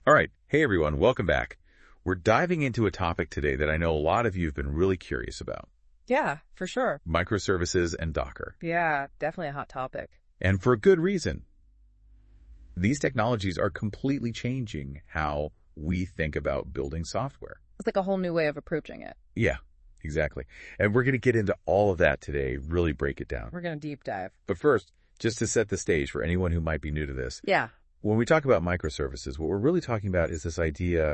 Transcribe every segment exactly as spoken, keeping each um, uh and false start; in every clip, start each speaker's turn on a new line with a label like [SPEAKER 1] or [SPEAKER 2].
[SPEAKER 1] All right. Hey, everyone. Welcome back. We're diving into a topic today that I know a lot of you have been really curious about.
[SPEAKER 2] Yeah, for sure.
[SPEAKER 1] Microservices and Docker.
[SPEAKER 2] Yeah, definitely a hot topic.
[SPEAKER 1] And for a good reason. These technologies are completely changing how we think about building software.
[SPEAKER 2] It's like a whole new way of approaching it.
[SPEAKER 1] Yeah, exactly. And we're going to get into all of that today, really break it down.
[SPEAKER 2] We're going to deep dive.
[SPEAKER 1] But first, just to set the stage for anyone who might be new to this.
[SPEAKER 2] Yeah.
[SPEAKER 1] When we talk about microservices, what we're really talking about is this idea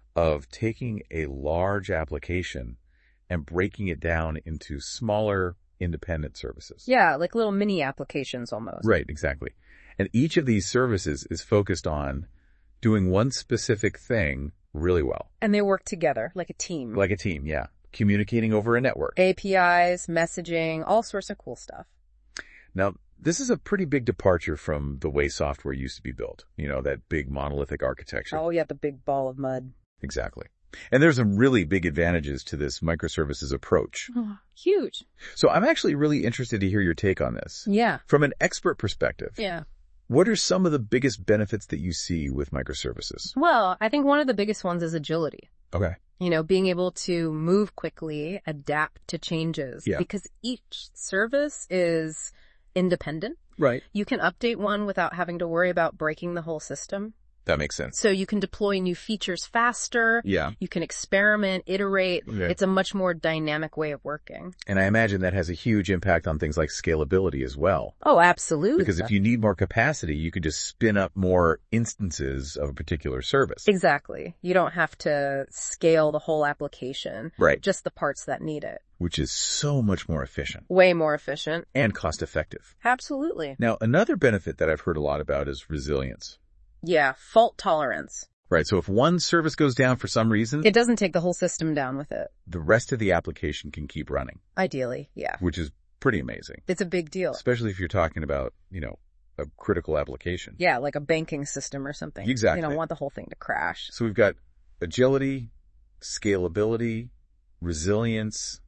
[SPEAKER 1] of taking a large application and breaking it down into smaller independent services.
[SPEAKER 2] Yeah, like little mini applications almost.
[SPEAKER 1] Right, exactly. And each of these services is focused on doing one specific thing really well.
[SPEAKER 2] And they work together like a team.
[SPEAKER 1] Like a team, yeah. Communicating over a network.
[SPEAKER 2] A P Is, messaging, all sorts of cool stuff.
[SPEAKER 1] Now, this is a pretty big departure from the way software used to be built. You know, that big monolithic architecture.
[SPEAKER 2] Oh, yeah, the big ball of mud.
[SPEAKER 1] Exactly. And there's some really big advantages to this microservices approach.
[SPEAKER 2] Oh, huge.
[SPEAKER 1] So I'm actually really interested to hear your take on this.
[SPEAKER 2] Yeah.
[SPEAKER 1] From an expert perspective.
[SPEAKER 2] Yeah.
[SPEAKER 1] What are some of the biggest benefits that you see with microservices?
[SPEAKER 2] Well, I think one of the biggest ones is agility.
[SPEAKER 1] Okay.
[SPEAKER 2] You know, being able to move quickly, adapt to changes.
[SPEAKER 1] Yeah.
[SPEAKER 2] Because each service is independent.
[SPEAKER 1] Right.
[SPEAKER 2] You can update one without having to worry about breaking the whole system.
[SPEAKER 1] That makes sense.
[SPEAKER 2] So you can deploy new features faster.
[SPEAKER 1] Yeah.
[SPEAKER 2] You can experiment, iterate.
[SPEAKER 1] Okay.
[SPEAKER 2] It's a much more dynamic way of working.
[SPEAKER 1] And I imagine that has a huge impact on things like scalability as well.
[SPEAKER 2] Oh, absolutely.
[SPEAKER 1] Because if you need more capacity, you can just spin up more instances of a particular service.
[SPEAKER 2] Exactly. You don't have to scale the whole application.
[SPEAKER 1] Right.
[SPEAKER 2] Just the parts that need it.
[SPEAKER 1] Which is so much more efficient.
[SPEAKER 2] Way more efficient.
[SPEAKER 1] And cost effective.
[SPEAKER 2] Absolutely.
[SPEAKER 1] Now, another benefit that I've heard a lot about is resilience.
[SPEAKER 2] Yeah, fault tolerance.
[SPEAKER 1] Right, so if one service goes down for some reason,
[SPEAKER 2] it doesn't take the whole system down with it.
[SPEAKER 1] The rest of the application can keep running.
[SPEAKER 2] Ideally, yeah.
[SPEAKER 1] Which is pretty amazing.
[SPEAKER 2] It's a big deal.
[SPEAKER 1] Especially if you're talking about, you know, a critical application.
[SPEAKER 2] Yeah, like a banking system or something.
[SPEAKER 1] Exactly.
[SPEAKER 2] You don't want the whole thing to crash.
[SPEAKER 1] So we've got agility, scalability, resilience.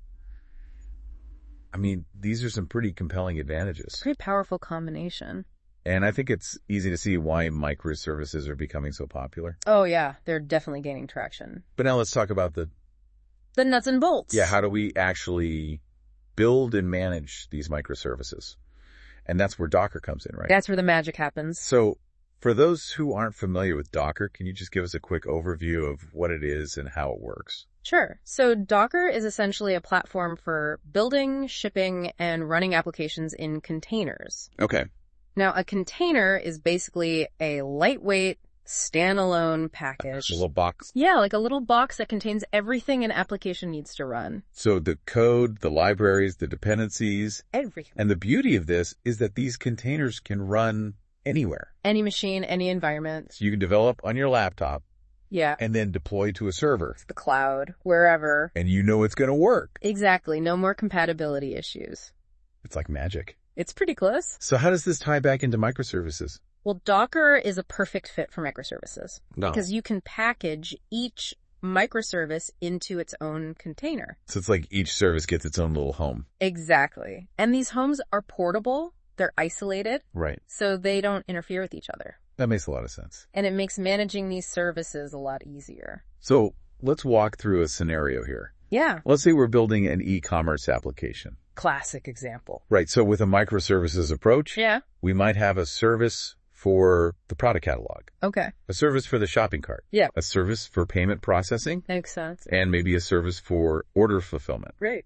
[SPEAKER 1] I mean, these are some pretty compelling advantages.
[SPEAKER 2] Pretty powerful combination.
[SPEAKER 1] And I think it's easy to see why microservices are becoming so popular.
[SPEAKER 2] Oh, yeah. They're definitely gaining traction.
[SPEAKER 1] But now let's talk about the...
[SPEAKER 2] The nuts and bolts.
[SPEAKER 1] Yeah, how do we actually build and manage these microservices? And that's where Docker comes in, right?
[SPEAKER 2] That's where the magic happens.
[SPEAKER 1] So for those who aren't familiar with Docker, can you just give us a quick overview of what it is and how it works?
[SPEAKER 2] Sure. So Docker is essentially a platform for building, shipping, and running applications in containers.
[SPEAKER 1] Okay.
[SPEAKER 2] Now, a container is basically a lightweight, standalone package.
[SPEAKER 1] A little box.
[SPEAKER 2] Yeah, like a little box that contains everything an application needs to run.
[SPEAKER 1] So the code, the libraries, the dependencies.
[SPEAKER 2] Everything.
[SPEAKER 1] And the beauty of this is that these containers can run anywhere.
[SPEAKER 2] Any machine, any environment.
[SPEAKER 1] So you can develop on your laptop.
[SPEAKER 2] Yeah.
[SPEAKER 1] And then deploy to a server.
[SPEAKER 2] The cloud, wherever.
[SPEAKER 1] And you know it's going to work.
[SPEAKER 2] Exactly. No more compatibility issues.
[SPEAKER 1] It's like magic.
[SPEAKER 2] It's pretty close.
[SPEAKER 1] So how does this tie back into microservices?
[SPEAKER 2] Well, Docker is a perfect fit for microservices.
[SPEAKER 1] No.
[SPEAKER 2] Because you can package each microservice into its own container.
[SPEAKER 1] So it's like each service gets its own little home.
[SPEAKER 2] Exactly. And these homes are portable. They're isolated.
[SPEAKER 1] Right.
[SPEAKER 2] So they don't interfere with each other.
[SPEAKER 1] That makes a lot of sense.
[SPEAKER 2] And it makes managing these services a lot easier.
[SPEAKER 1] So let's walk through a scenario here.
[SPEAKER 2] Yeah.
[SPEAKER 1] Let's say we're building an e-commerce application.
[SPEAKER 2] Classic example.
[SPEAKER 1] Right. So with a microservices approach,
[SPEAKER 2] yeah,
[SPEAKER 1] we might have a service for the product catalog.
[SPEAKER 2] Okay.
[SPEAKER 1] A service for the shopping cart.
[SPEAKER 2] Yeah.
[SPEAKER 1] A service for payment processing.
[SPEAKER 2] Makes sense.
[SPEAKER 1] And maybe a service for order fulfillment.
[SPEAKER 2] Right.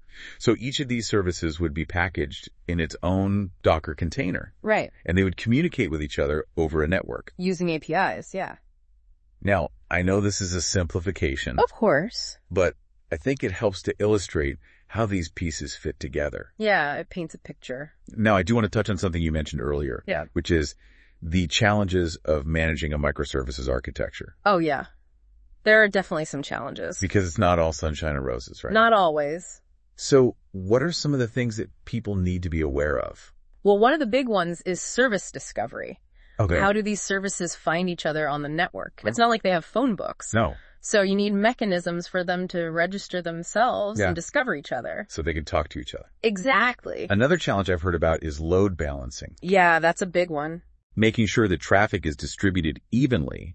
[SPEAKER 1] So each of these services would be packaged in its own Docker container.
[SPEAKER 2] Right.
[SPEAKER 1] And they would communicate with each other over a network.
[SPEAKER 2] Using A P Is, yeah.
[SPEAKER 1] Now, I know this is a simplification.
[SPEAKER 2] Of course.
[SPEAKER 1] But I think it helps to illustrate how these pieces fit together.
[SPEAKER 2] Yeah, it paints a picture.
[SPEAKER 1] Now, I do want to touch on something you mentioned earlier.
[SPEAKER 2] Yeah.
[SPEAKER 1] Which is the challenges of managing a microservices architecture.
[SPEAKER 2] Oh, yeah. There are definitely some challenges.
[SPEAKER 1] Because it's not all sunshine and roses, right?
[SPEAKER 2] Not always.
[SPEAKER 1] So what are some of the things that people need to be aware of?
[SPEAKER 2] Well, one of the big ones is service discovery.
[SPEAKER 1] Okay.
[SPEAKER 2] How do these services find each other on the network? It's not like they have phone books.
[SPEAKER 1] No.
[SPEAKER 2] So you need mechanisms for them to register themselves
[SPEAKER 1] yeah.
[SPEAKER 2] and discover each other.
[SPEAKER 1] So they can talk to each other.
[SPEAKER 2] Exactly.
[SPEAKER 1] Another challenge I've heard about is load balancing.
[SPEAKER 2] Yeah, that's a big one.
[SPEAKER 1] Making sure that traffic is distributed evenly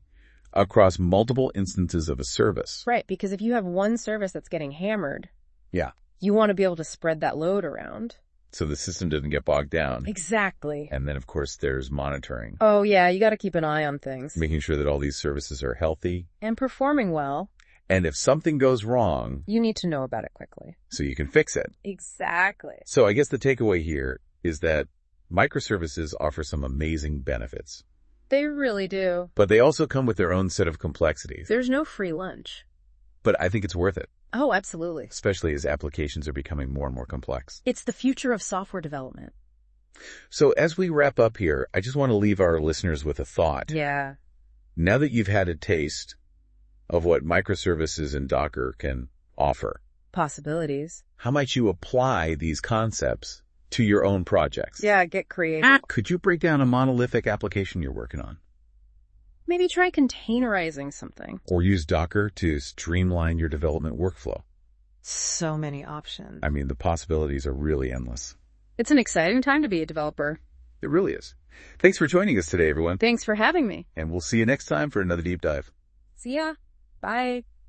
[SPEAKER 1] across multiple instances of a service.
[SPEAKER 2] Right, because if you have one service that's getting hammered,
[SPEAKER 1] Yeah.
[SPEAKER 2] you want to be able to spread that load around.
[SPEAKER 1] So the system doesn't get bogged down.
[SPEAKER 2] Exactly.
[SPEAKER 1] And then, of course, there's monitoring,
[SPEAKER 2] Oh, yeah, you got to keep an eye on things.
[SPEAKER 1] making sure that all these services are healthy.
[SPEAKER 2] And performing well,
[SPEAKER 1] And if something goes wrong,
[SPEAKER 2] you need to know about it quickly.
[SPEAKER 1] so you can fix it.
[SPEAKER 2] Exactly.
[SPEAKER 1] So I guess the takeaway here is that microservices offer some amazing benefits,
[SPEAKER 2] They really do.
[SPEAKER 1] but they also come with their own set of complexities.
[SPEAKER 2] There's no free lunch.
[SPEAKER 1] But I think it's worth it,
[SPEAKER 2] Oh, absolutely.
[SPEAKER 1] especially as applications are becoming more and more complex.
[SPEAKER 2] It's the future of software development.
[SPEAKER 1] So as we wrap up here, I just want to leave our listeners with a thought.
[SPEAKER 2] Yeah.
[SPEAKER 1] Now that you've had a taste of what microservices and Docker can offer,
[SPEAKER 2] Possibilities.
[SPEAKER 1] how might you apply these concepts to your own projects?
[SPEAKER 2] Yeah, get creative.
[SPEAKER 1] Could you break down a monolithic application you're working on?
[SPEAKER 2] Maybe try containerizing something.
[SPEAKER 1] Or use Docker to streamline your development workflow?
[SPEAKER 2] So many options.
[SPEAKER 1] I mean, the possibilities are really endless.
[SPEAKER 2] It's an exciting time to be a developer.
[SPEAKER 1] It really is. Thanks for joining us today, everyone.
[SPEAKER 2] Thanks for having me.
[SPEAKER 1] And we'll see you next time for another deep dive.
[SPEAKER 2] See ya. Bye.